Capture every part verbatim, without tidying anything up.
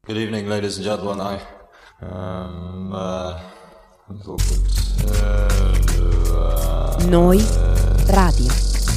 Good evening, ladies and gentlemen. I um, uh, uh, Noi Radio.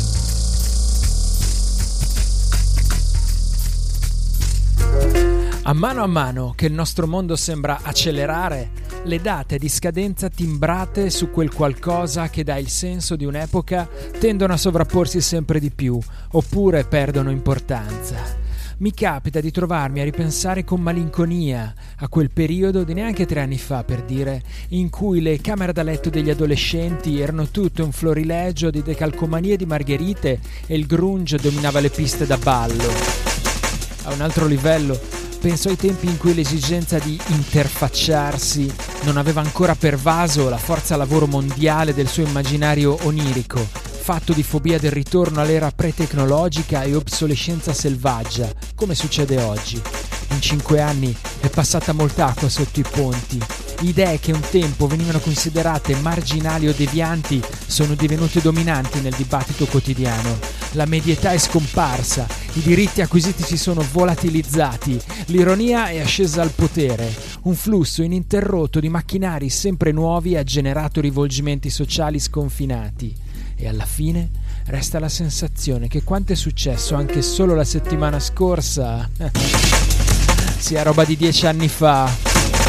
A mano a mano che il nostro mondo sembra accelerare, le date di scadenza timbrate su quel qualcosa che dà il senso di un'epoca tendono a sovrapporsi sempre di più, oppure perdono importanza. Mi capita di trovarmi a ripensare con malinconia a quel periodo di neanche tre anni fa, per dire, in cui le camere da letto degli adolescenti erano tutto un florilegio di decalcomanie di margherite e il grunge dominava le piste da ballo. A un altro livello, penso ai tempi in cui l'esigenza di interfacciarsi non aveva ancora pervaso la forza lavoro mondiale del suo immaginario onirico, fatto di fobia del ritorno all'era pre-tecnologica e obsolescenza selvaggia, come succede oggi. In cinque anni è passata molta acqua sotto i ponti. Idee che un tempo venivano considerate marginali o devianti sono divenute dominanti nel dibattito quotidiano. La medietà è scomparsa, i diritti acquisiti si sono volatilizzati, l'ironia è ascesa al potere. Un flusso ininterrotto di macchinari sempre nuovi ha generato rivolgimenti sociali sconfinati. E alla fine resta la sensazione che quanto è successo anche solo la settimana scorsa sia roba di dieci anni fa.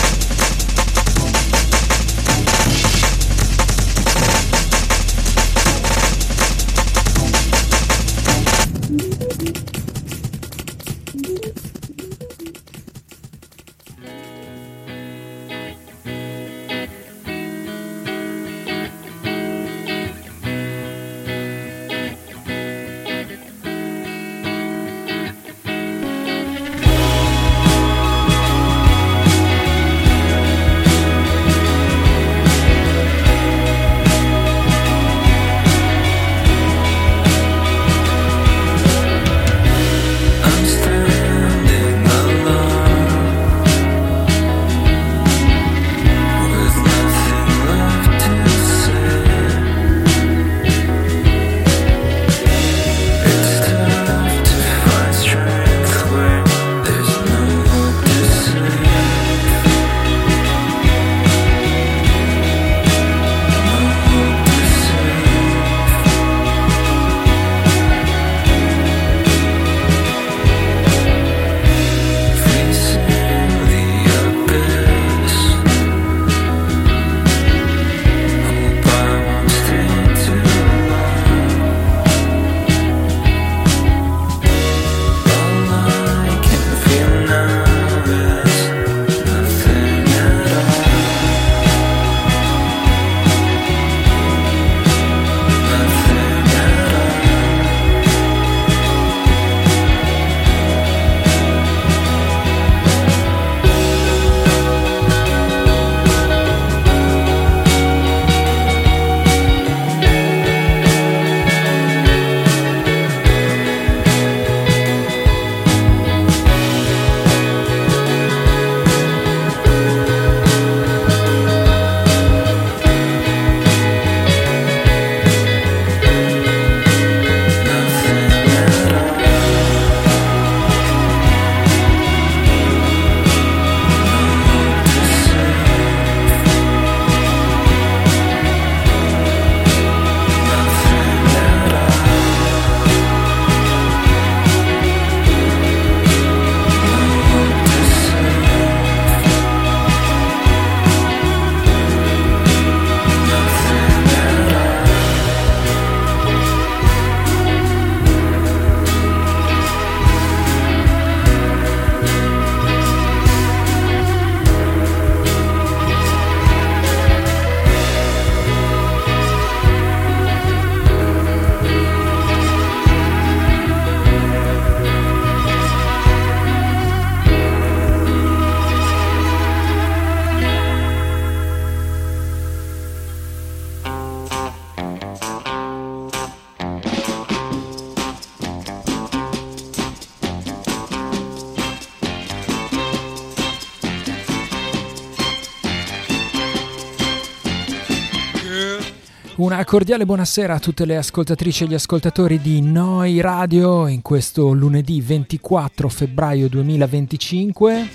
Una cordiale buonasera a tutte le ascoltatrici e gli ascoltatori di Noi Radio in questo lunedì ventiquattro febbraio duemilaventicinque.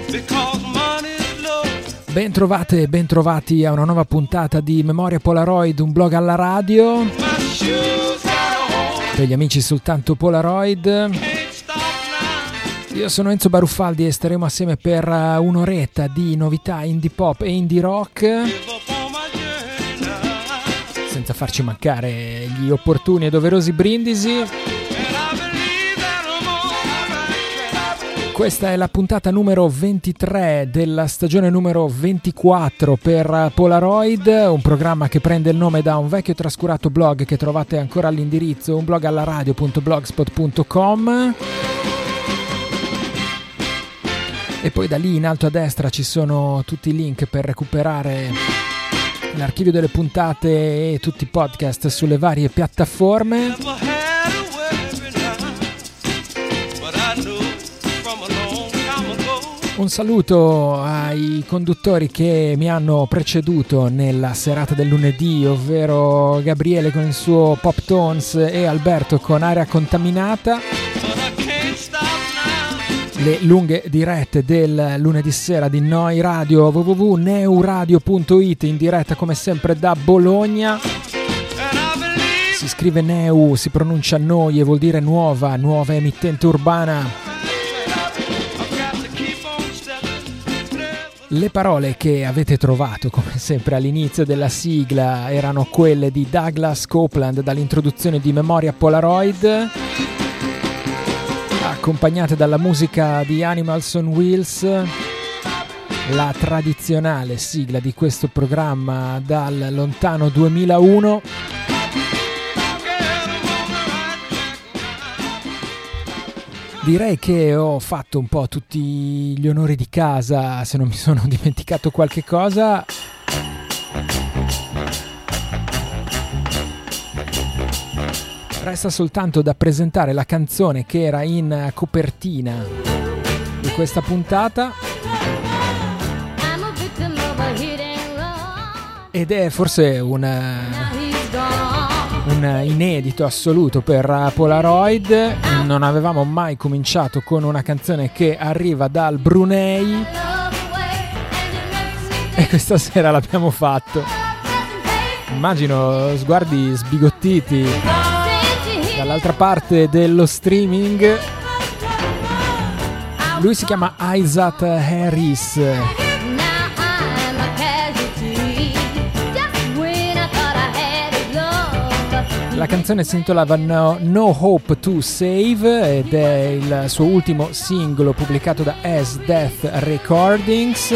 Bentrovate e bentrovati a una nuova puntata di Memoria Polaroid, un blog alla radio. Per gli amici soltanto Polaroid. Io sono Enzo Baruffaldi e staremo assieme per un'oretta di novità indie pop e indie rock, senza farci mancare gli opportuni e doverosi brindisi. Questa è la puntata numero ventitré della stagione numero ventiquattro per Polaroid, un programma che prende il nome da un vecchio trascurato blog che trovate ancora all'indirizzo unblogallaradio punto blogspot punto com. E poi da lì in alto a destra ci sono tutti i link per recuperare l'archivio delle puntate e tutti i podcast sulle varie piattaforme. Un saluto ai conduttori che mi hanno preceduto nella serata del lunedì, ovvero Gabriele con il suo Pop Tones e Alberto con Aria Contaminata. Le lunghe dirette del lunedì sera di Noi Radio, w w w punto neuradio punto it, in diretta come sempre da Bologna. Si scrive Neu, si pronuncia Noi e vuol dire nuova, nuova emittente urbana. Le parole che avete trovato come sempre all'inizio della sigla erano quelle di Douglas Copeland dall'introduzione di Memoria Polaroid, accompagnate dalla musica di Animals on Wheels, la tradizionale sigla di questo programma dal lontano duemilauno. Direi che ho fatto un po' tutti gli onori di casa, se non mi sono dimenticato qualche cosa. Resta soltanto da presentare la canzone che era in copertina di questa puntata. Ed è forse un... un inedito assoluto per Polaroid. Non avevamo mai cominciato con una canzone che arriva dal Brunei e questa sera l'abbiamo fatto. Immagino sguardi sbigottiti dall'altra parte dello streaming. Lui si chiama Isaac Harris. La canzone si intitolava no, no Hope to Save ed è il suo ultimo singolo pubblicato da As Death Recordings.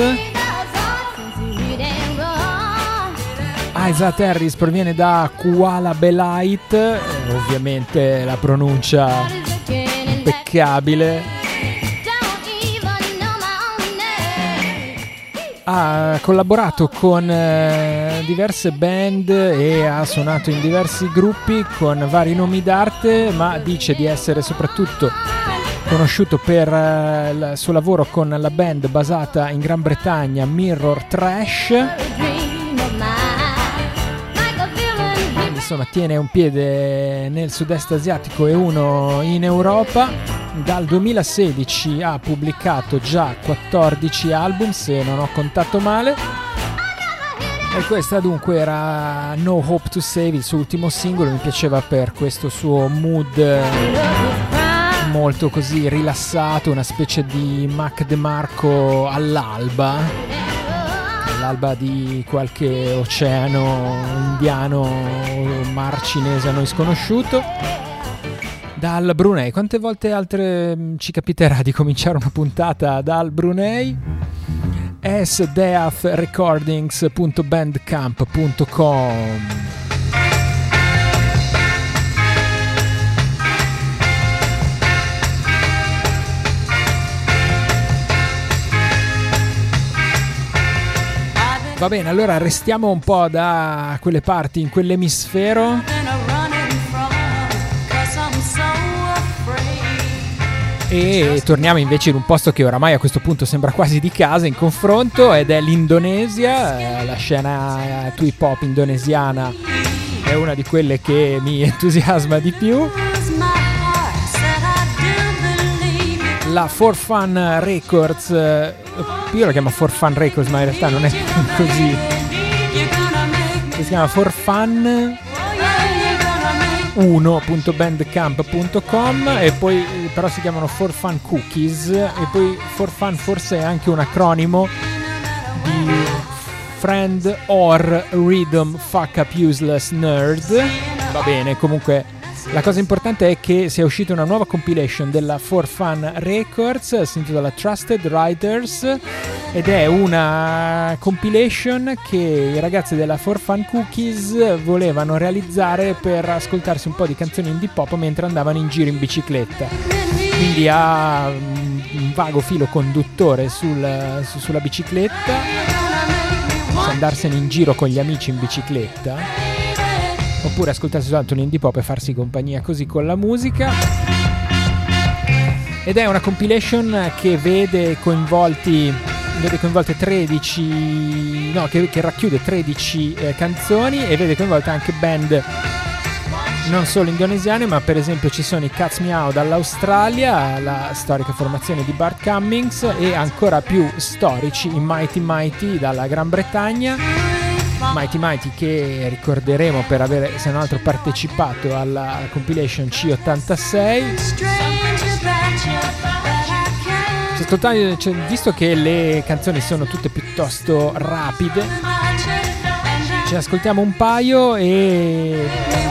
Isaac Harris proviene da Kuala Belait, ovviamente la pronuncia impeccabile. Ha collaborato con eh, diverse band e ha suonato in diversi gruppi con vari nomi d'arte, ma dice di essere soprattutto conosciuto per eh, il suo lavoro con la band basata in Gran Bretagna, Mirror Trash. Insomma, tiene un piede nel sud-est asiatico e uno in Europa. Dal duemilasedici ha pubblicato già quattordici album, se non ho contato male. E questa dunque era No Hope to Save, il suo ultimo singolo. Mi piaceva per questo suo mood molto così rilassato, una specie di Mac DeMarco all'alba, all'alba di qualche oceano indiano o mar cinese a noi sconosciuto. Dal Brunei, quante volte altre ci capiterà di cominciare una puntata dal Brunei? s death recordings punto bandcamp punto com. Va bene, allora restiamo un po' da quelle parti, in quell'emisfero. E torniamo invece in un posto che oramai a questo punto sembra quasi di casa in confronto, ed è l'Indonesia. La scena trip hop indonesiana è una di quelle che mi entusiasma di più. La For Fun Records io lo chiamo For Fun Records, ma in realtà non è così. Si chiama For Fun uno punto bandcamp punto com e poi però si chiamano For Fun Cookies, e poi For Fun forse è anche un acronimo di Friend or Rhythm Fuck Up Useless Nerd. Va bene, comunque la cosa importante è che sia uscita una nuova compilation della For Fun Records, si intitola Trusted Writers, ed è una compilation che i ragazzi della For Fun Cookies volevano realizzare per ascoltarsi un po' di canzoni indie pop mentre andavano in giro in bicicletta. Quindi ha un vago filo conduttore sul, su, sulla bicicletta, andarsene in giro con gli amici in bicicletta, oppure ascoltarsi soltanto un indie pop e farsi compagnia così con la musica. Ed è una compilation che vede coinvolti vede coinvolte tredici no che, che racchiude tredici eh, canzoni, e vede coinvolte anche band non solo indonesiane, ma per esempio ci sono i Cats Meow dall'Australia, la storica formazione di Bart Cummings, e ancora più storici i Mighty Mighty dalla Gran Bretagna. Mighty Mighty che ricorderemo per aver, se non altro, partecipato alla compilation C ottantasei. Cioè, cioè, visto che le canzoni sono tutte piuttosto rapide, ce ne ascoltiamo un paio e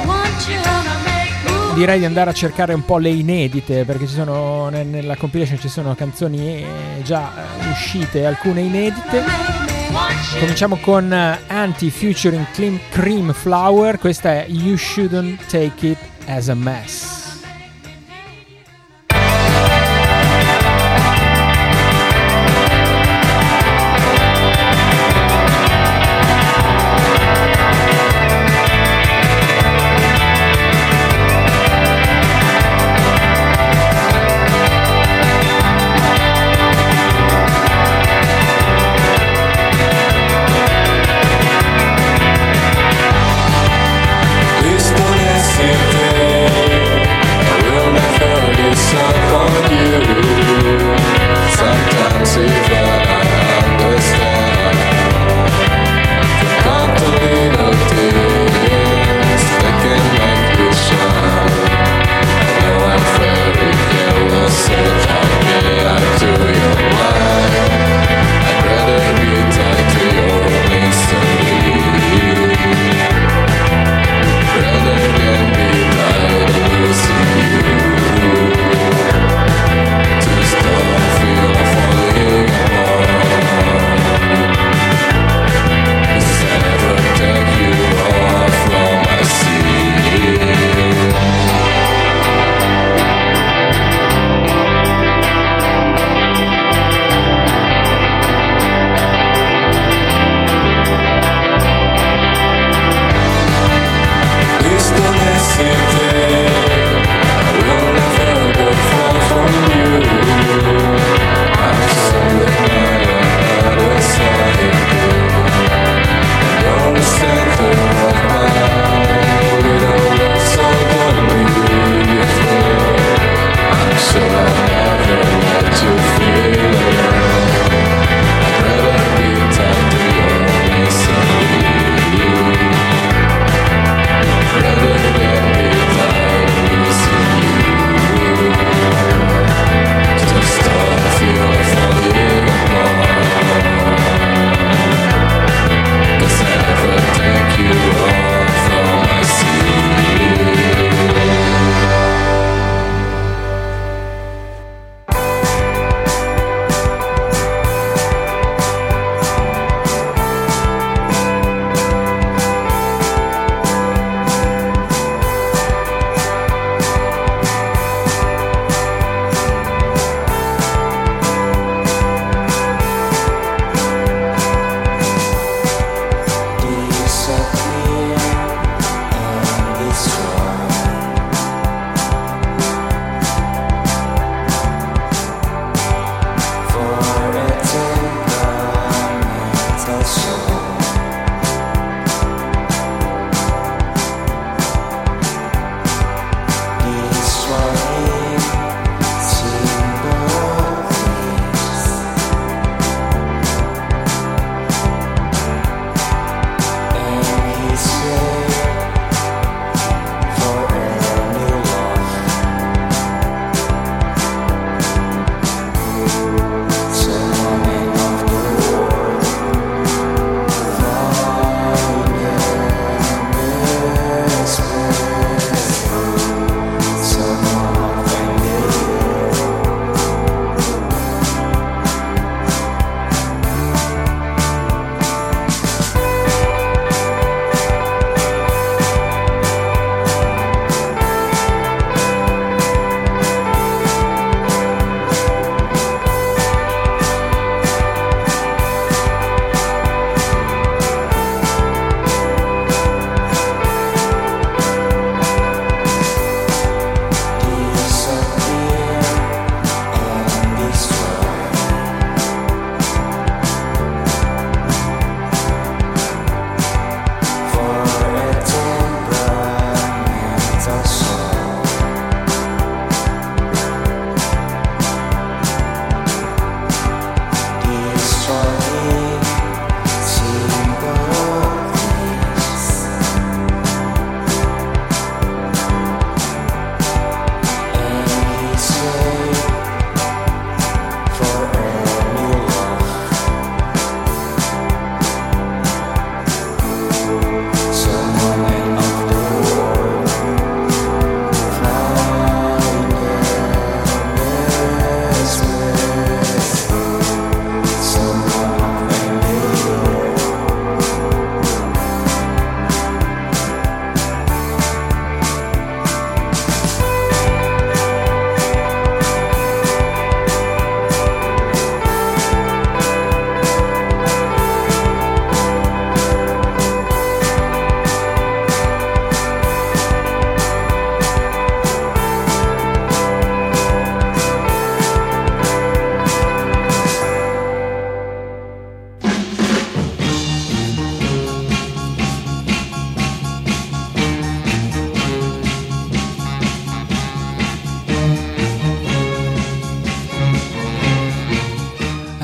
direi di andare a cercare un po' le inedite, perché ci sono nella compilation ci sono canzoni già uscite e alcune inedite. Cominciamo con Anti featuring Cream Flower, questa è You Shouldn't Take It As A Mess. Please don't hesitate.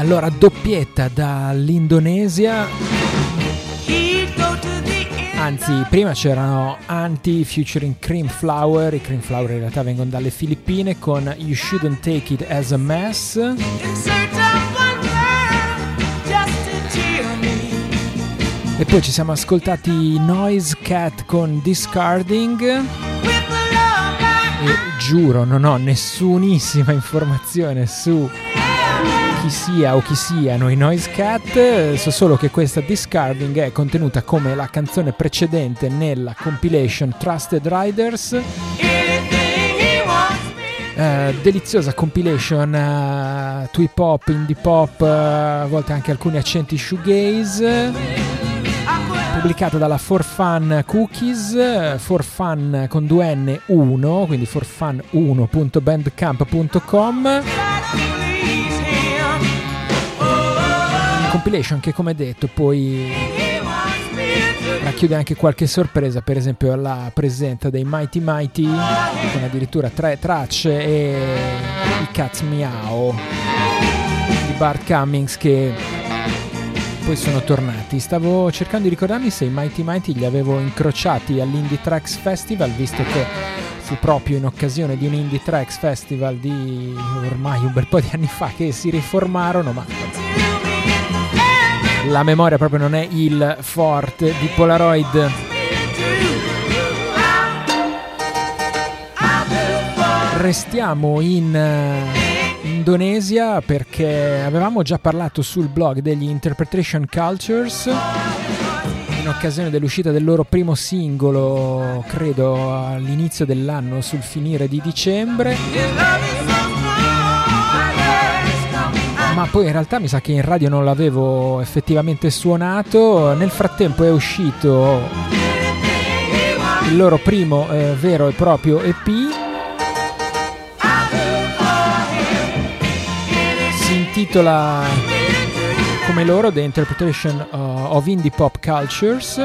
Allora, doppietta dall'Indonesia. Anzi, prima c'erano Anti featuring Cream Flower. I Cream Flower in realtà vengono dalle Filippine con You Shouldn't Take It As A Mess. E poi ci siamo ascoltati Noise Cat con Discarding. E giuro, non ho nessunissima informazione su chi sia o chi siano i Noise Cat, so solo che questa Discarding è contenuta come la canzone precedente nella compilation Trusted Riders. Uh, deliziosa compilation uh, to hip hop, indie pop, uh, a volte anche alcuni accenti shoegaze, pubblicata dalla For Fun Cookies, uh, For Fun con due N uno, quindi for fun uno punto bandcamp punto com. Compilation che, come detto, poi racchiude anche qualche sorpresa, per esempio la presenza dei Mighty Mighty con addirittura tre tracce e i Cats Meow di Bart Cummings che poi sono tornati. Stavo cercando di ricordarmi se i Mighty Mighty li avevo incrociati all'Indie Tracks Festival, visto che fu proprio in occasione di un Indie Tracks Festival di ormai un bel po' di anni fa che si riformarono, ma la memoria proprio non è il forte di Polaroid. Restiamo in uh, Indonesia perché avevamo già parlato sul blog degli Interpretation Cultures in occasione dell'uscita del loro primo singolo, credo all'inizio dell'anno, sul finire di dicembre. Ma poi in realtà mi sa che in radio non l'avevo effettivamente suonato. Nel frattempo è uscito il loro primo eh, vero e proprio E P. Si intitola come loro The Interpretation of Indie Pop Cultures.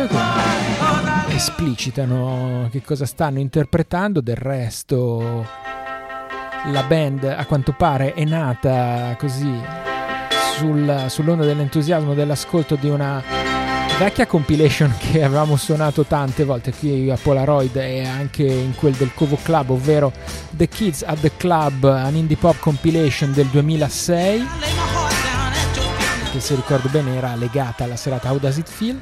Esplicitano che cosa stanno interpretando. Del resto la band a quanto pare è nata così sul, sull'onda dell'entusiasmo dell'ascolto di una vecchia compilation che avevamo suonato tante volte qui a Polaroid e anche in quel del Covo Club, ovvero The Kids at the Club, un indie pop compilation del duemilasei che, se ricordo bene, era legata alla serata How Does It Feel.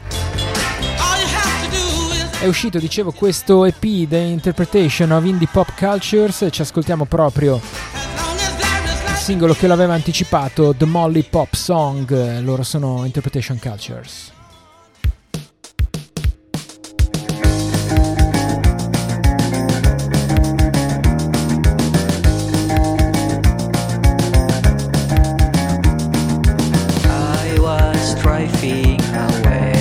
È uscito, dicevo, questo E P, The Interpretation of Indie Pop Cultures, e ci ascoltiamo proprio il singolo che l'aveva anticipato, The Molly Pop Song. Loro sono Interpretation Cultures. I was driving away.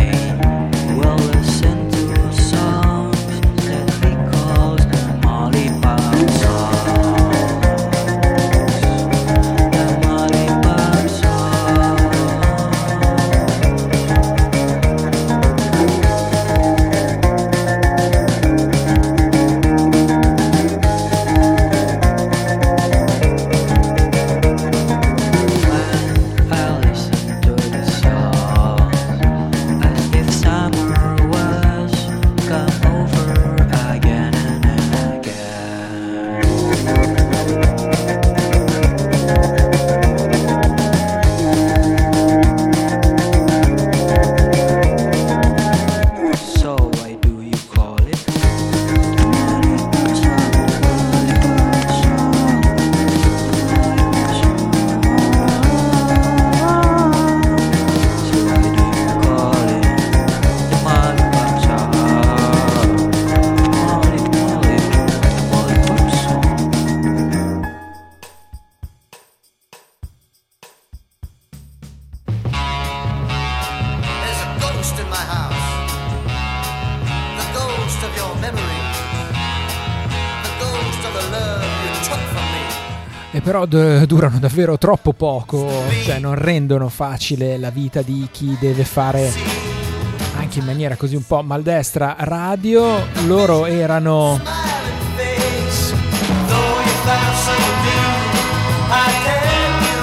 E però d- durano davvero troppo poco, cioè non rendono facile la vita di chi deve fare anche in maniera così un po' maldestra radio. Loro erano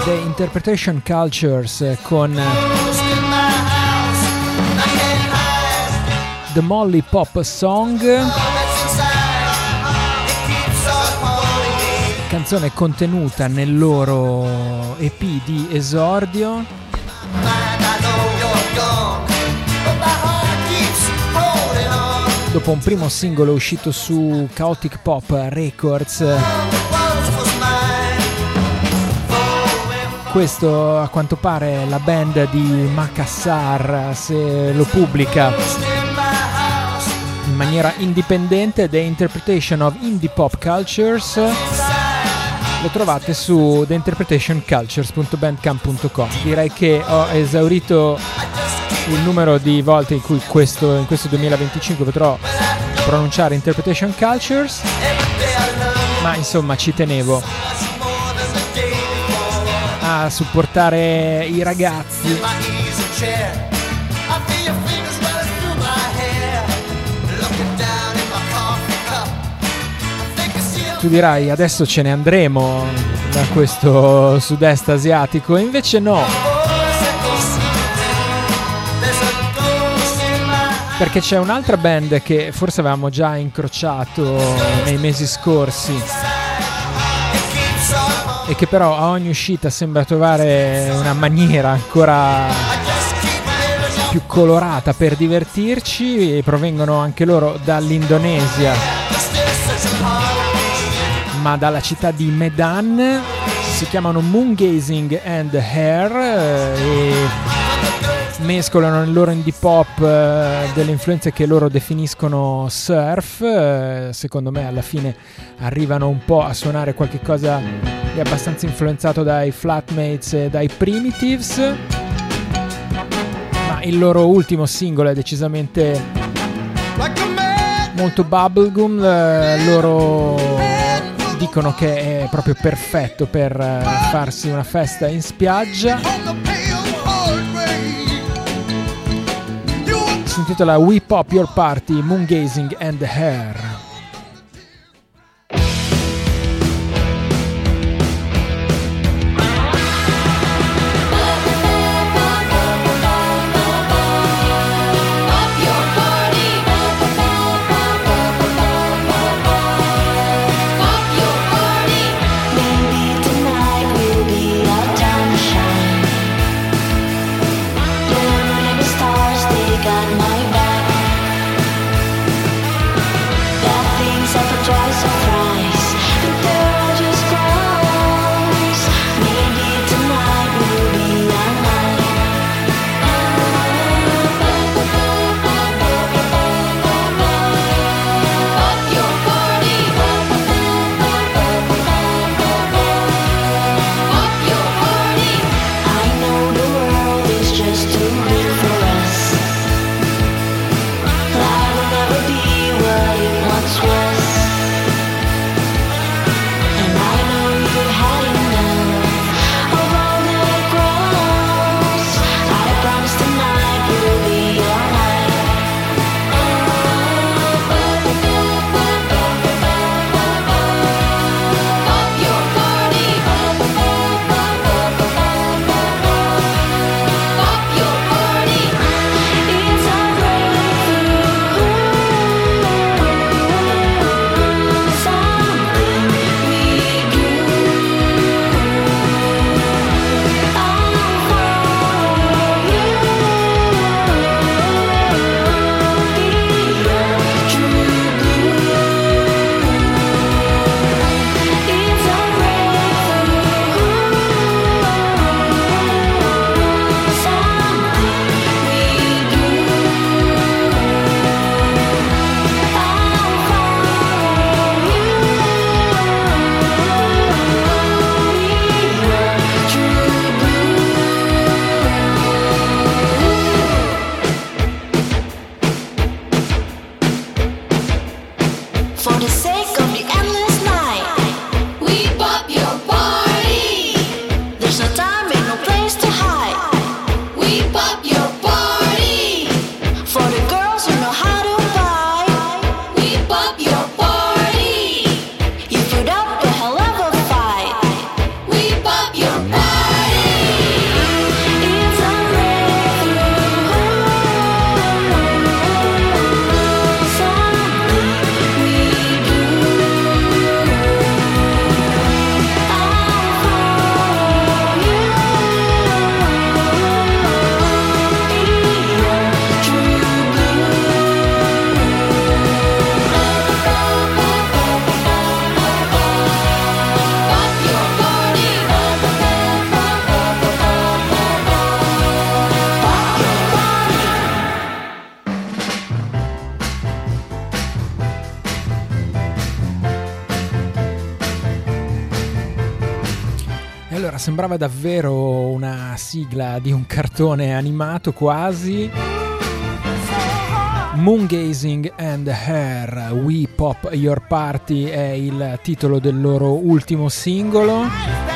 The Interpretation Cultures con The Molly Pop Song, canzone contenuta nel loro E P di esordio. Dopo un primo singolo uscito su Chaotic Pop Records, questo a quanto pare la band di Makassar, se lo pubblica in maniera indipendente. The Interpretation of Indie Pop Cultures lo trovate su the interpretation cultures punto bandcamp punto com. Direi che ho esaurito il numero di volte in cui questo, in questo duemilaventicinque potrò pronunciare Interpretation Cultures, ma insomma ci tenevo a supportare i ragazzi. Tu dirai adesso ce ne andremo da questo sud-est asiatico, e invece no, perché c'è un'altra band che forse avevamo già incrociato nei mesi scorsi e che però a ogni uscita sembra trovare una maniera ancora più colorata per divertirci, e provengono anche loro dall'Indonesia, ma dalla città di Medan. Si chiamano Moongazing and Hair e mescolano nel loro indie pop delle influenze che loro definiscono surf. Secondo me alla fine arrivano un po' a suonare qualche cosa di abbastanza influenzato dai Flatmates e dai Primitives, ma il loro ultimo singolo è decisamente molto bubblegum. Loro dicono che è proprio perfetto per farsi una festa in spiaggia. Si intitola We Pop Your Party, Moongazing and Hair. Got my back. sembrava davvero una sigla di un cartone animato quasi. Moongazing and Hair, We Pop Your Party è il titolo del loro ultimo singolo.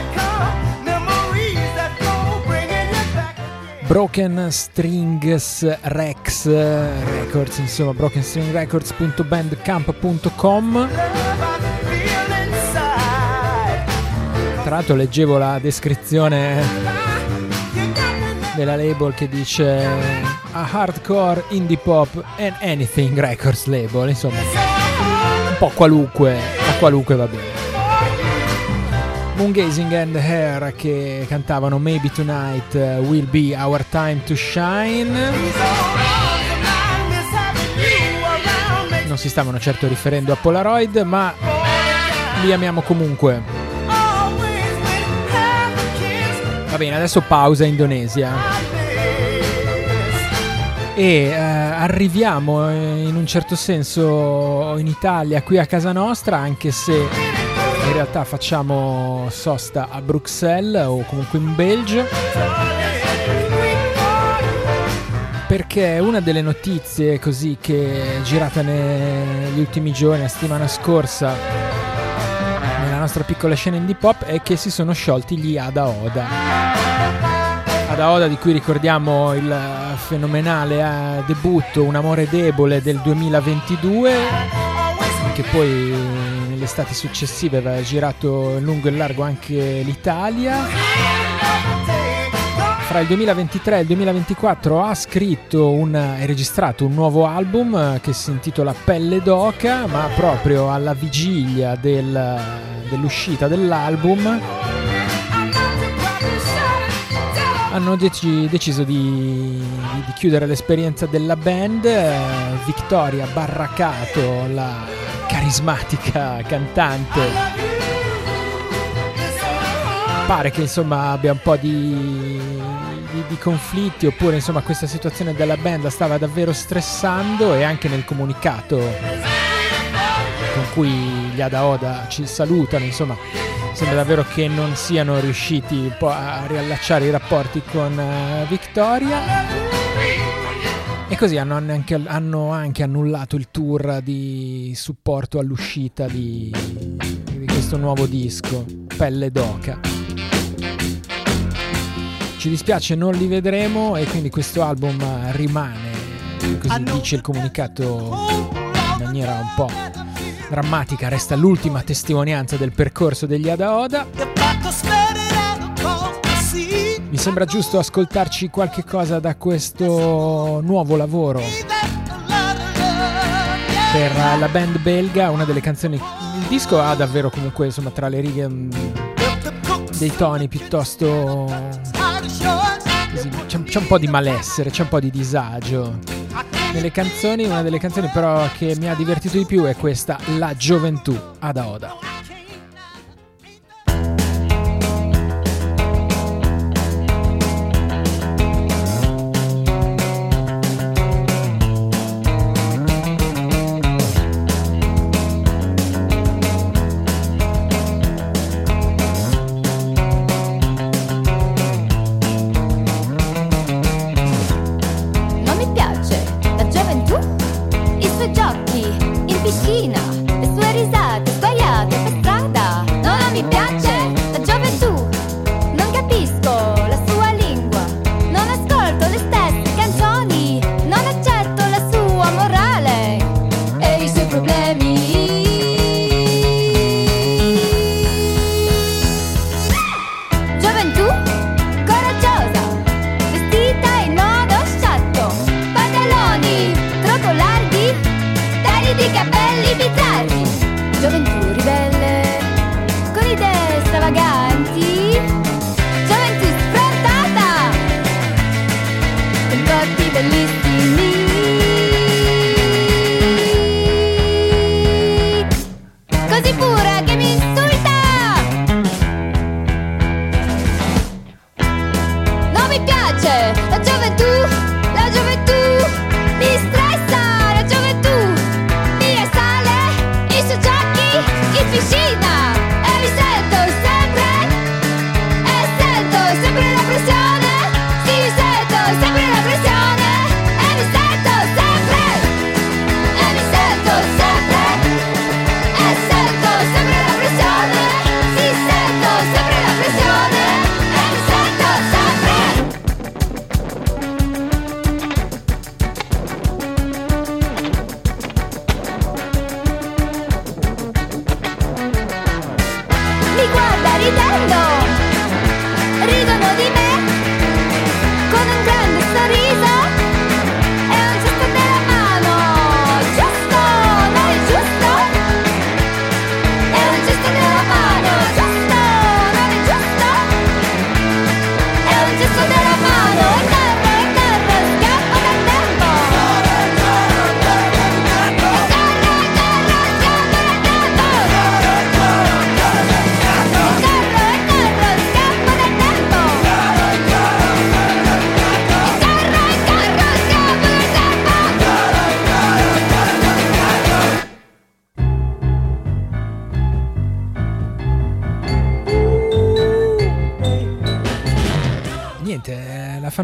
Broken Strings Rex Records, insomma broken string records punto bandcamp punto com. Tra l'altro leggevo la descrizione della label che dice a hardcore indie pop and anything records label, insomma un po' qualunque, a qualunque va bene. Moongazing and Hair che cantavano Maybe Tonight Will Be Our Time to Shine. Non si stavano certo riferendo a Polaroid, ma li amiamo comunque. Va bene, adesso pausa Indonesia. E eh, arriviamo in un certo senso in Italia, qui a casa nostra, anche se in realtà facciamo sosta a Bruxelles o comunque in Belgio, perché una delle notizie così che è girata negli ultimi giorni, la settimana scorsa, nella nostra piccola scena indie pop, è che si sono sciolti gli Ada Oda. Ada Oda, di cui ricordiamo il fenomenale debutto Un amore debole del duemilaventidue, che poi nell'estate successiva aveva girato in lungo e in largo anche l'Italia. Fra il duemilaventitré e il duemilaventiquattro ha scritto un, e registrato un nuovo album che si intitola Pelle d'Oca, ma proprio alla vigilia del, dell'uscita dell'album hanno dec- deciso di, di chiudere l'esperienza della band. Victoria Barracato, la carismatica cantante, pare che insomma abbia un po' di, di, di conflitti, oppure insomma questa situazione della band la stava davvero stressando, e anche nel comunicato con cui gli Ada Oda ci salutano, insomma sembra davvero che non siano riusciti un po' a riallacciare i rapporti con uh, Victoria, e così hanno anche, hanno anche annullato il tour di supporto all'uscita di, di questo nuovo disco Pelle d'Oca. Ci dispiace, non li vedremo, e quindi questo album rimane, così dice il comunicato in maniera un po' drammatica, resta l'ultima testimonianza del percorso degli Ada Oda. Mi sembra giusto ascoltarci qualche cosa da questo nuovo lavoro per la band belga, una delle canzoni. Il disco ha davvero comunque insomma tra le righe dei toni piuttosto così, c'è, c'è un po' di malessere, c'è un po' di disagio nelle canzoni. Una delle canzoni però che mi ha divertito di più è questa, La gioventù, Ada Oda. I suoi giochi in piscina, le sue risate sbagliate.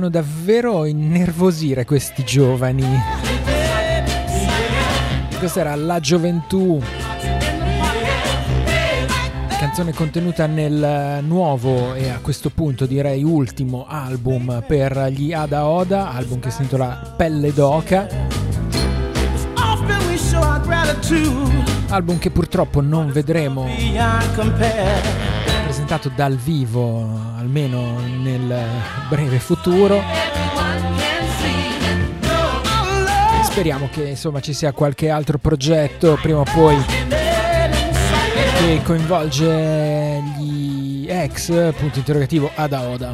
devono davvero innervosire questi giovani. Questa era La Gioventù, canzone contenuta nel nuovo e a questo punto direi ultimo album per gli Ada Oda, album che si intitola Pelle d'Oca, album che purtroppo non vedremo presentato dal vivo almeno nel breve futuro. Speriamo che insomma ci sia qualche altro progetto prima o poi che coinvolge gli ex punto interrogativo Ada Oda.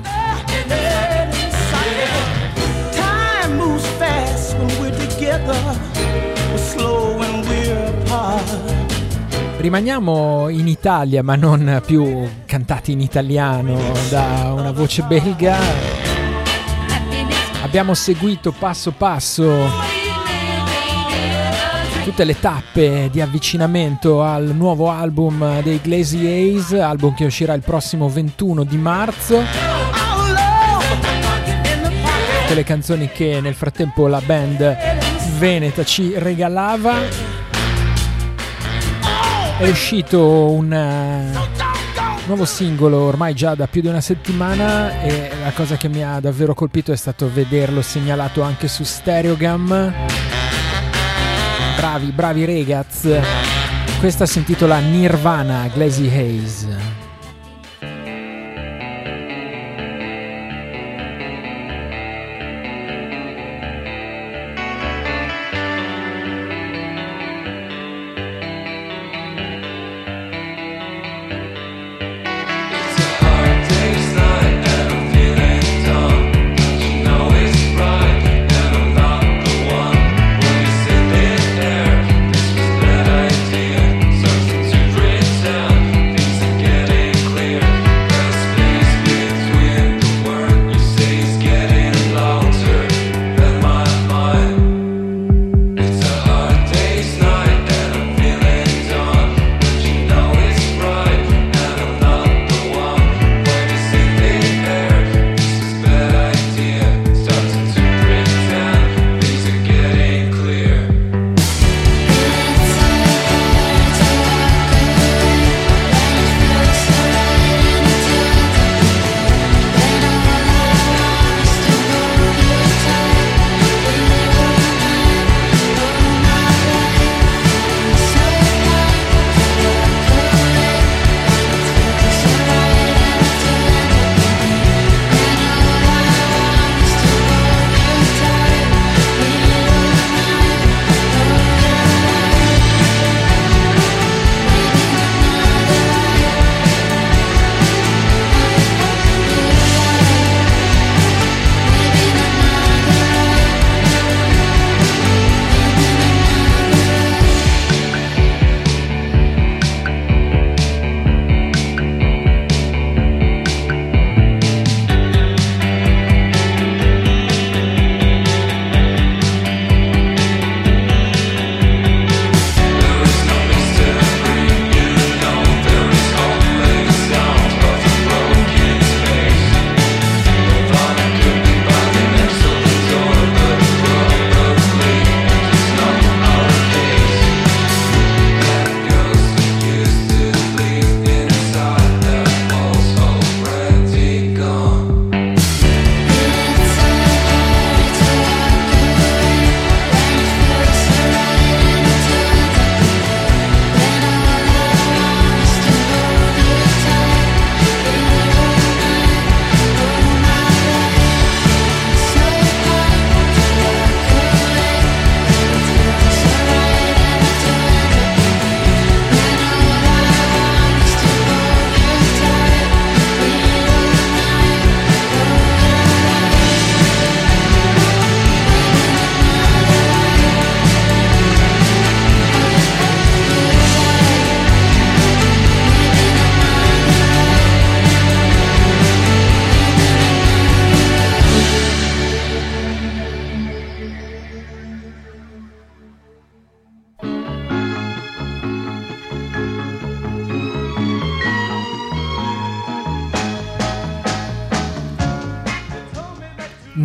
Time moves fast when we're together, we're slow when we're apart. Rimaniamo in Italia, ma non più cantati in italiano da una voce belga. Abbiamo seguito passo passo tutte le tappe di avvicinamento al nuovo album dei Glazy Eyes, album che uscirà il prossimo ventuno di marzo. Tutte le canzoni che nel frattempo la band veneta ci regalava. È uscito un nuovo singolo ormai già da più di una settimana e la cosa che mi ha davvero colpito è stato vederlo segnalato anche su Stereogam. Bravi, bravi ragazzi. Questa si intitola Nirvana, Glazy Eyes. Get it.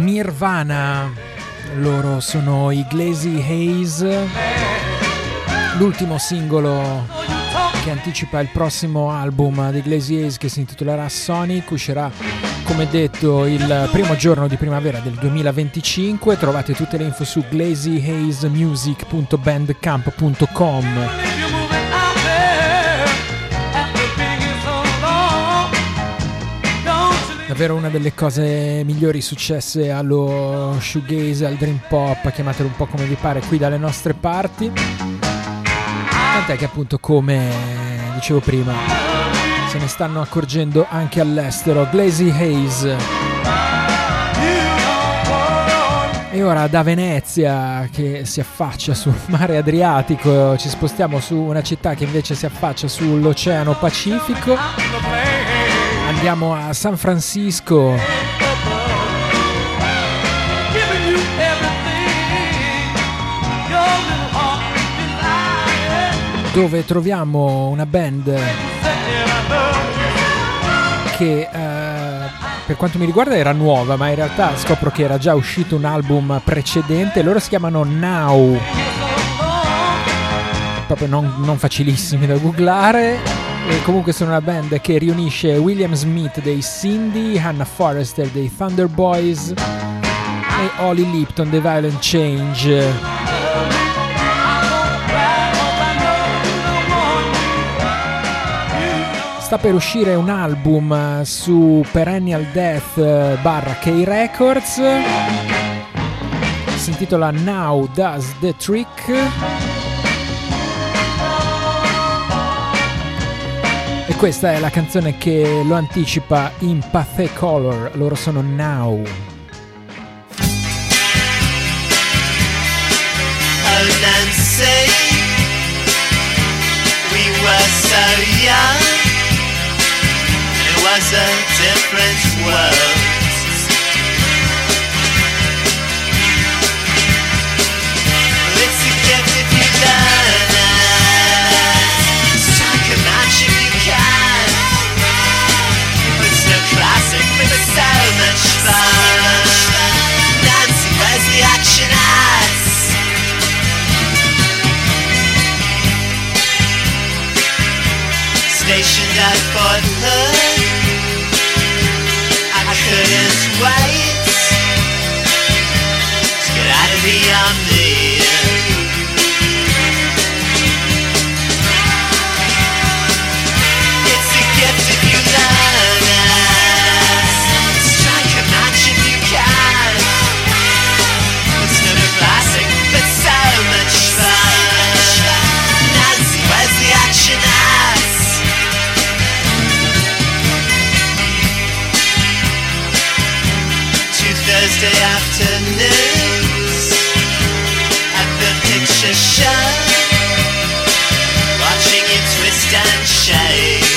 Nirvana, loro sono i Glazy Haze, l'ultimo singolo che anticipa il prossimo album dei Glazy Haze che si intitolerà Sonic, uscirà come detto il primo giorno di primavera del duemilaventicinque. Trovate tutte le info su glazy haze music punto bandcamp punto com. Davvero una delle cose migliori successe allo shoegaze, al dream pop, chiamatelo un po' come vi pare, qui dalle nostre parti. Tant'è che appunto, come dicevo prima, se ne stanno accorgendo anche all'estero. Glazy Haze. E ora da Venezia, che si affaccia sul mare Adriatico, ci spostiamo su una città che invece si affaccia sull'Oceano Pacifico. Andiamo a San Francisco, dove troviamo una band che eh, per quanto mi riguarda era nuova, ma in realtà scopro che era già uscito un album precedente. Loro si chiamano Now, proprio non, non facilissimi da googlare. E comunque sono una band che riunisce William Smith dei Cindy, Hannah Forrester dei Thunder Boys e Holly Lipton dei Violent Change. Sta per uscire un album su Perennial Death barra K Records, si intitola Now Does the Trick. E questa è la canzone che lo anticipa in Pathé Color. Loro sono Now. Oh Nancy, we were so young, it was a different world. It's a gift if you learn it, strike a match if you can. It's no classic, but it's so much fun. Nancy, where's the action at? Stationed at Fort Hood, I couldn't wait to get out of the army. It's a gift if you learn it, strike a match if you can. It's no classic, but so much fun. Nancy, where's the action at? Thursday afternoons at the picture show, watching you twist and shake.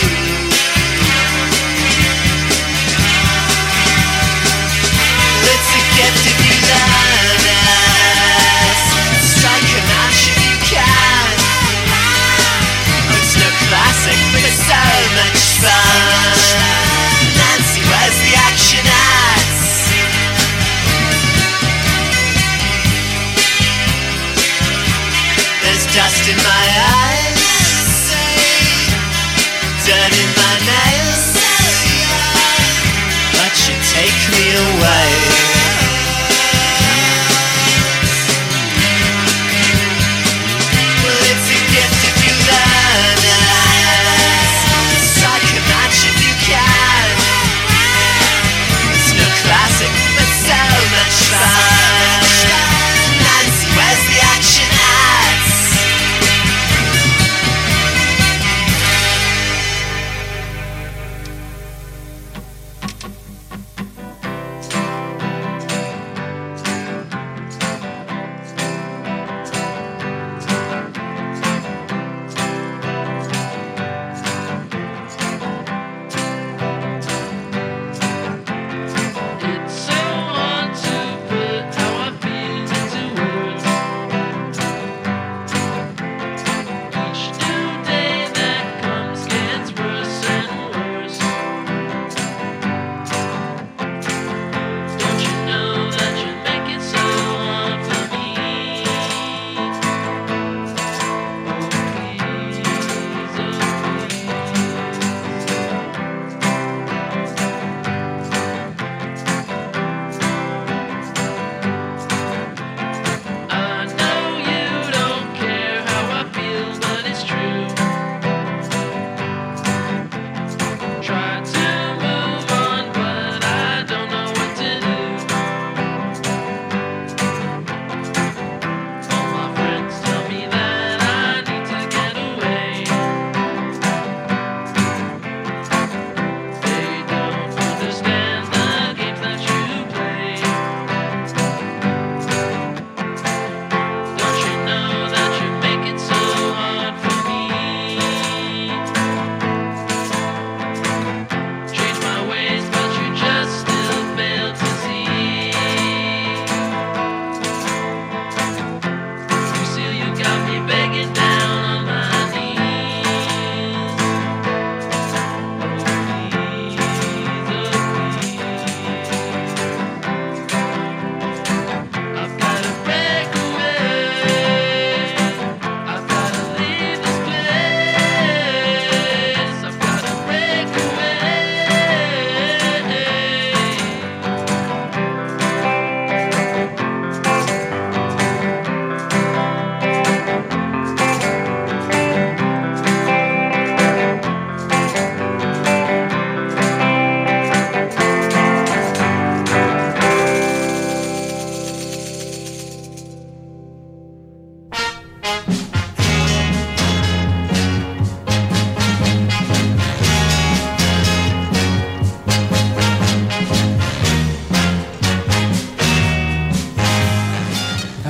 It's a gift if you learn it, strike a match if you can. Oh, it's no classic, but it's so much fun. Nancy, where's the action at?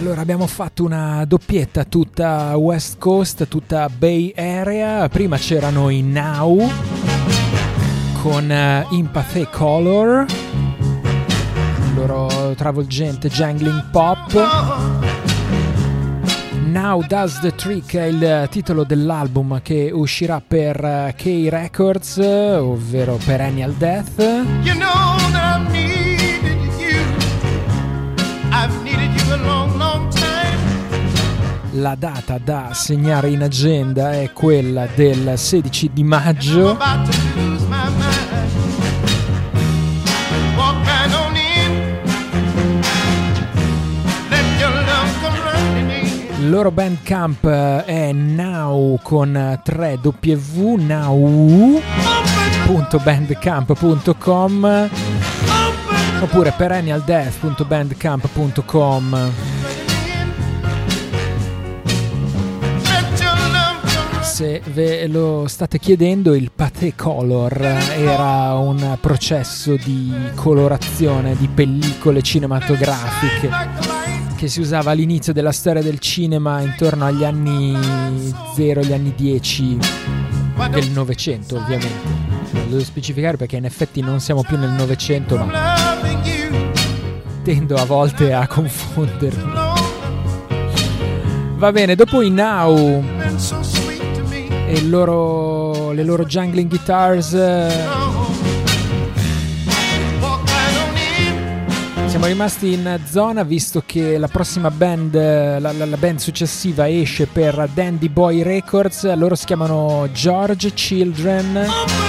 Allora abbiamo fatto una doppietta tutta West Coast, tutta Bay Area. Prima c'erano i Now con uh, In Pathé Color, il loro travolgente jangling pop. Now Does the Trick è il titolo dell'album che uscirà per uh, K Records, ovvero Perennial Death. You know that I've needed you. I've needed you a long, long time. La data da segnare in agenda è quella del sedici di maggio. I'm about to lose my mind. Walk right on in. Let your love come running in. Il loro bandcamp è now con tre w, now punto bandcamp punto com oppure perennial death punto bandcamp punto com. Se ve lo state chiedendo, il Pathé Color era un processo di colorazione di pellicole cinematografiche che si usava all'inizio della storia del cinema, intorno agli anni zero, gli anni dieci del Novecento, ovviamente. Non devo specificare perché in effetti non siamo più nel Novecento, ma tendo a volte a confondermi. Va bene, dopo i Now e il loro, le loro jangling guitars, siamo rimasti in zona, visto che la prossima band, la, la, la band successiva esce per Dandy Boy Records. Loro si chiamano George Children.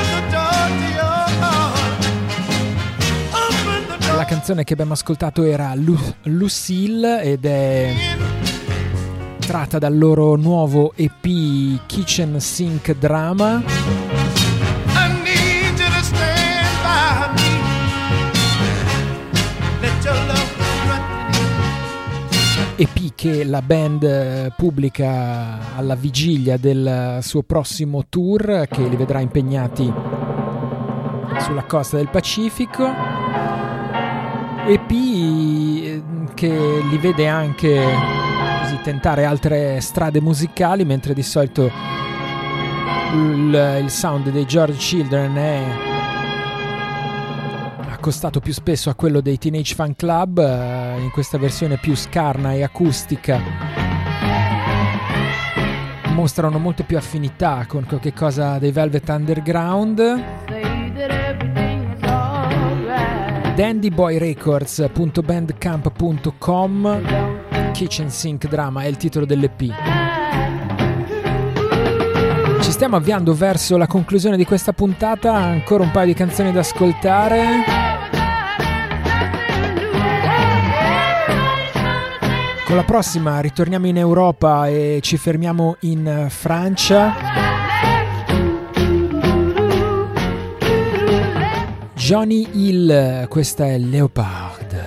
La canzone che abbiamo ascoltato era Lu- Lucille ed è tratta dal loro nuovo E P Kitchen Sink Drama. E P che la band pubblica alla vigilia del suo prossimo tour, che li vedrà impegnati sulla costa del Pacifico. E P che li vede anche così tentare altre strade musicali, mentre di solito il, il sound dei George Children è accostato più spesso a quello dei Teenage Fan Club. In questa versione più scarna e acustica mostrano molto più affinità con qualche cosa dei Velvet Underground. dandy boy records punto bandcamp punto com. Kitchen Sink Drama è il titolo dell'E P. Ci stiamo avviando verso la conclusione di questa puntata, ancora un paio di canzoni da ascoltare. Con la prossima ritorniamo in Europa e ci fermiamo in Francia. Johnny Hill, questa è Léopard.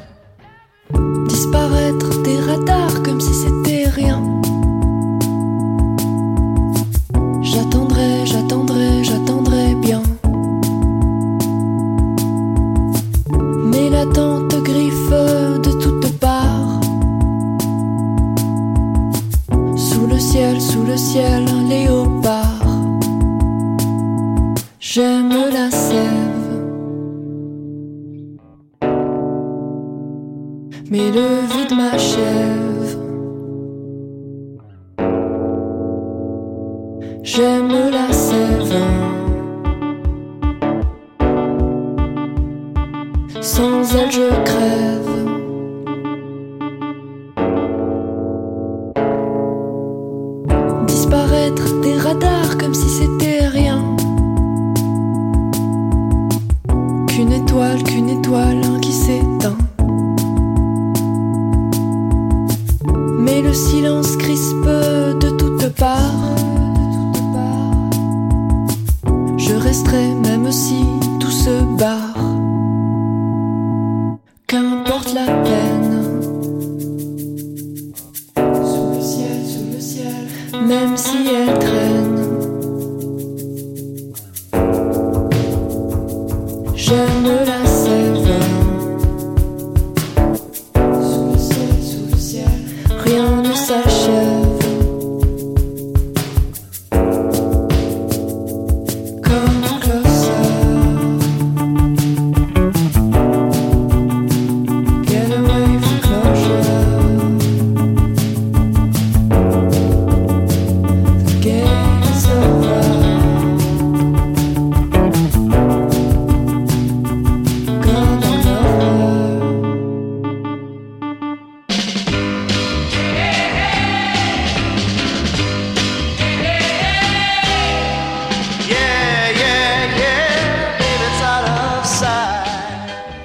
Disparaître des radars comme si c'était rien. J'attendrai, j'attendrai, j'attendrai bien. Mais l'attente griffe de toutes parts. Sous le ciel, sous le ciel, un léopard. J'aime la sève. Mais le vide m'achève. J'aime la sève. Sans elle je crève. Disparaître des radars comme si c'était rien. Qu'une étoile, qu'une étoile qui s'éteint. Mais le silence crispe de toutes parts. Je resterai même si tout se barre. Qu'importe la peine. Sous le ciel, sous le ciel, même si elle traîne. J'aime la sève. Sous le ciel, sous le ciel.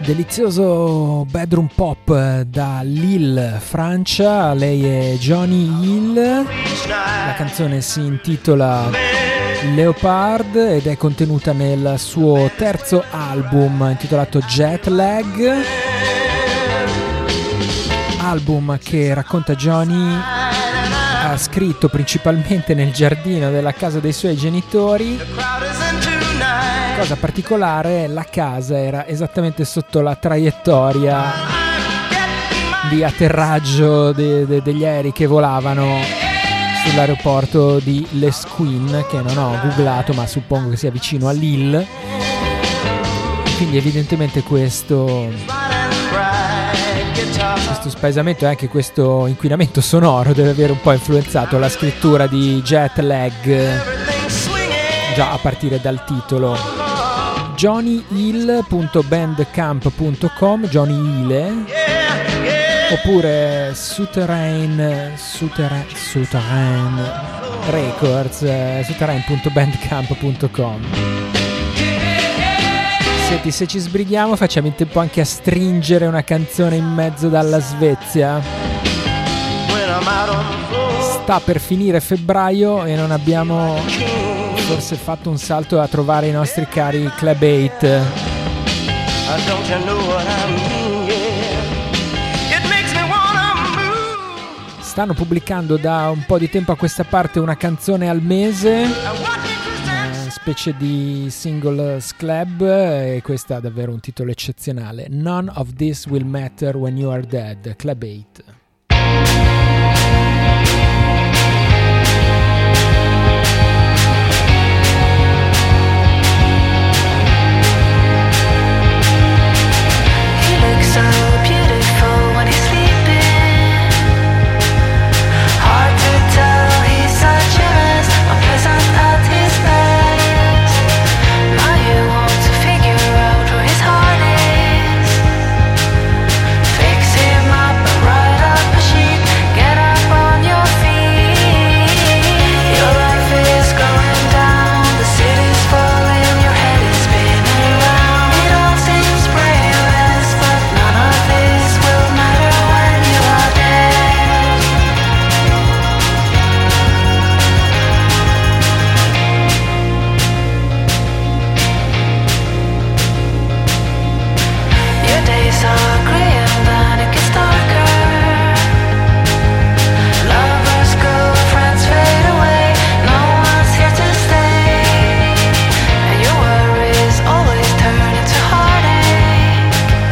Delizioso bedroom pop da Lille, Francia. Lei è Johnny Hill. La canzone si intitola Leopard ed è contenuta nel suo terzo album intitolato Jet Lag, album che, racconta Johnny, ha scritto principalmente nel giardino della casa dei suoi genitori. Cosa particolare, la casa era esattamente sotto la traiettoria di atterraggio de- de- degli aerei che volavano sull'aeroporto di Les Quin, che non ho googlato ma suppongo che sia vicino a Lille. Quindi evidentemente questo questo spaesamento e anche questo inquinamento sonoro deve aver un po' influenzato la scrittura di Jet Lag, già a partire dal titolo. johnny hill punto bandcamp punto com, Johnny Hile, oppure Souterrain Souterrain, Souterrain Records, eh, souterrain punto bandcamp punto com. Senti, se ci sbrighiamo facciamo in tempo anche a stringere una canzone in mezzo dalla Svezia. Sta per finire febbraio e non abbiamo forse fatto un salto a trovare i nostri cari Club eight. Stanno pubblicando da un po' di tempo a questa parte una canzone al mese, una specie di single sclab, e questa ha davvero un titolo eccezionale. None of this will matter when you are dead, Club eight. So beautiful when he's sleeping. Hard to tell, he's such a mess, unpleasant at his best. Now you want to figure out where his heart is. Fix him up and write up a sheet. Get up on your feet. Your life is going down, the city's falling, your head is spinning around. It all seems brainless, but none of this will matter when you are dead. Your days are grey and then it gets darker. Lovers go, friends fade away, no one's here to stay. And your worries always turn into heartache.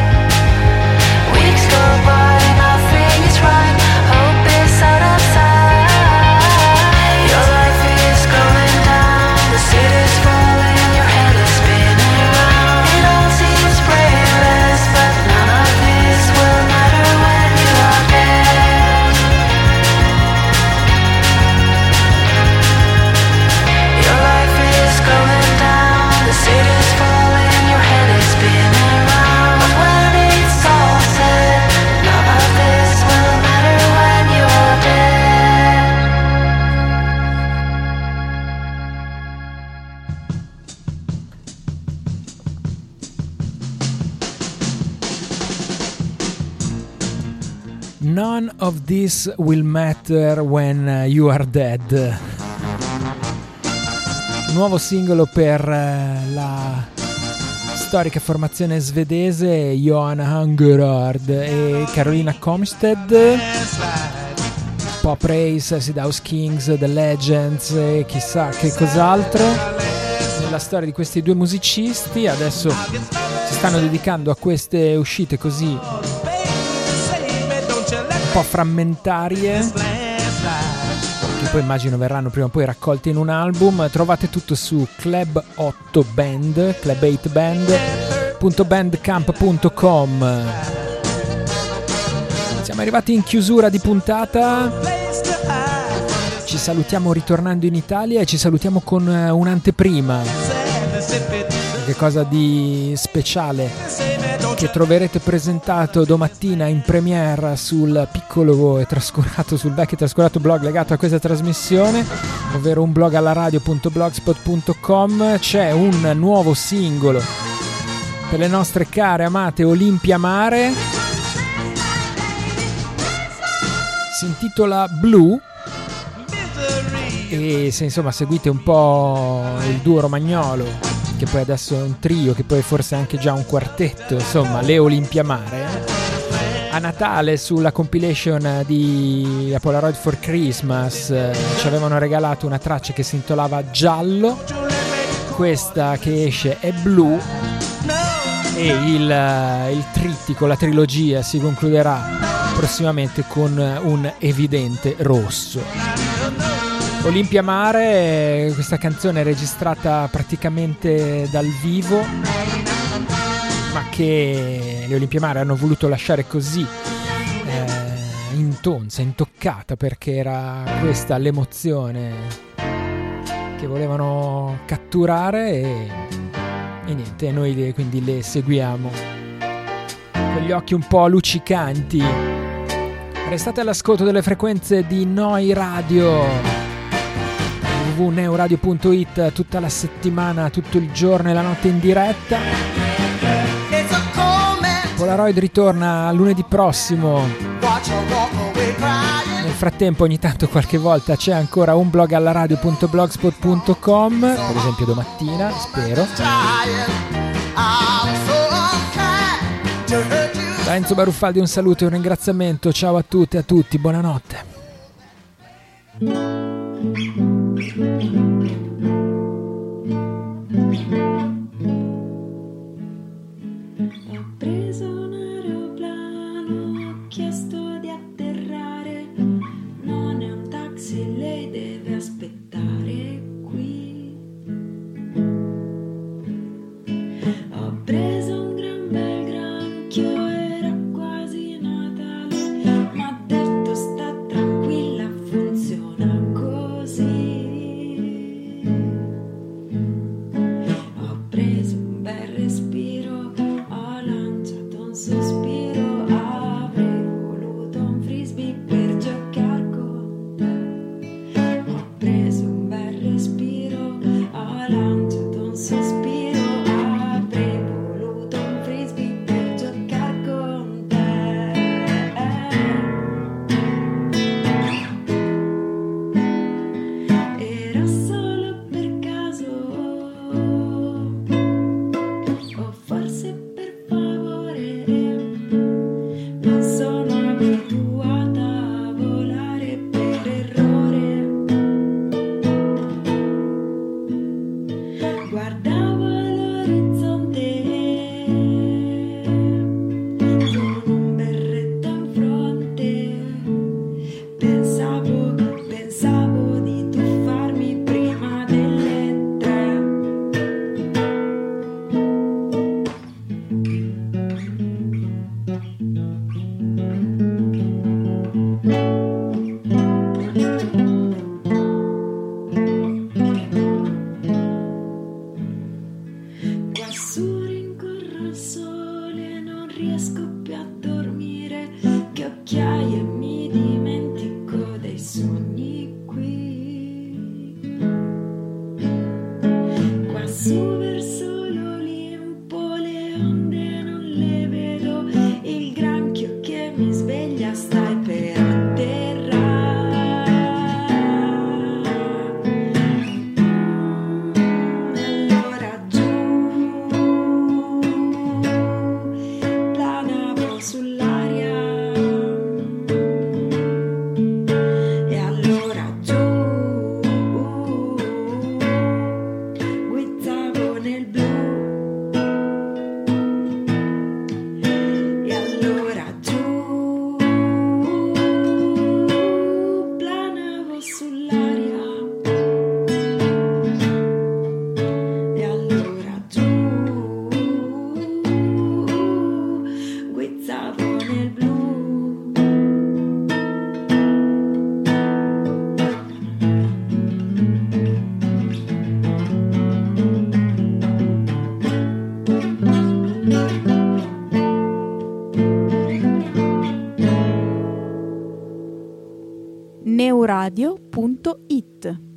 Weeks go by, nothing is right, hope is out of sight. Your life is going down, the city's falling, your head is spinning around. It all seems brainless, but none of this will matter when you are dead. Your life is going down, the city's falling, your head is spinning around. But when it's all said, none of this will matter when you are dead. None of this will matter when you are dead. Nuovo singolo per eh, la storica formazione svedese Johan Hungerard e Carolina Komstedt. Pop Race, Acid House Kings, The Legends e chissà che cos'altro. Nella storia di questi due musicisti adesso si stanno dedicando a queste uscite così un po' frammentarie, che poi immagino verranno prima o poi raccolte in un album. Trovate tutto su Club otto Band, club eight band punto bandcamp punto com. Siamo arrivati in chiusura di puntata, ci salutiamo ritornando in Italia e ci salutiamo con un'anteprima, che cosa di speciale che troverete presentato domattina in premiere sul piccolo e trascurato, sul vecchio e trascurato blog legato a questa trasmissione, ovvero un blog alla radio punto blogspot punto com. C'è un nuovo singolo per le nostre care amate Olimpia Mare. Si intitola Blue e se insomma seguite un po' il duo romagnolo, che poi adesso è un trio, che poi forse è anche già un quartetto, insomma le Olimpia Mare, a Natale sulla compilation di A Polaroid for Christmas eh, ci avevano regalato una traccia che si intitolava Giallo. Questa che esce è Blu e il, il trittico, la trilogia si concluderà prossimamente con un evidente rosso. Olimpia Mare, questa canzone è registrata praticamente dal vivo, ma che le Olimpia Mare hanno voluto lasciare così eh, intonsa, intoccata, perché era questa l'emozione che volevano catturare e, e niente, noi le, quindi le seguiamo con gli occhi un po' luccicanti. Restate all'ascolto delle frequenze di Noi Radio, w w w punto neuradio punto it, tutta la settimana, tutto il giorno e la notte in diretta. Polaroid ritorna lunedì prossimo. Nel frattempo ogni tanto qualche volta c'è ancora un blog alla radio punto blogspot punto com, per esempio domattina, spero. Da Enzo Baruffaldi un saluto e un ringraziamento, ciao a tutte e a tutti, buonanotte. Ho preso un aeroplano, ho chiesto di atterrare, non è un taxi, lei deve aspettare qui. Ho preso un gran bel granchio, era quasi Natale, ma ha detto sta tranquilla, funziona così. Ho preso un bel respiro, ho lanciato un sospiro, avrei voluto un frisbee per giocare con te. Ho preso un bel respiro, ho lanciato un sospiro, avrei voluto un frisbee per giocare con te. Era solo per caso, o forse per favore, non sono abituata a volare per errore. Guardavo l'orizzonte con un berretto in fronte, pensavo, pensavo di tuffarmi prima delle tre. Quassù rincorro il sole, non riesco più a dormire, che occhiaie e mi dimentico dei sogni qui. Quassù verso l'Olimpo le onde non le vedo, il granchio che mi sveglia stai per atterrare. Allora giù, planavo sull'aria. E allora giù, guizzavo nel blu. E allora giù, planavo sull'aria. E allora giù, guizzavo nel blu. neuradio punto it